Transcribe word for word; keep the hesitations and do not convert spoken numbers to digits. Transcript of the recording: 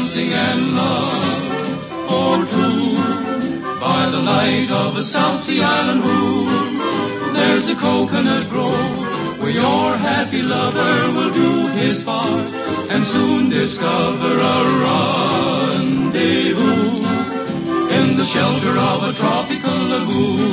dancing and love for two. By the light of the South Sea Island moon, there's a coconut grove where your happy lover will do his part and soon discover a rendezvous in the shelter of a tropical lagoon.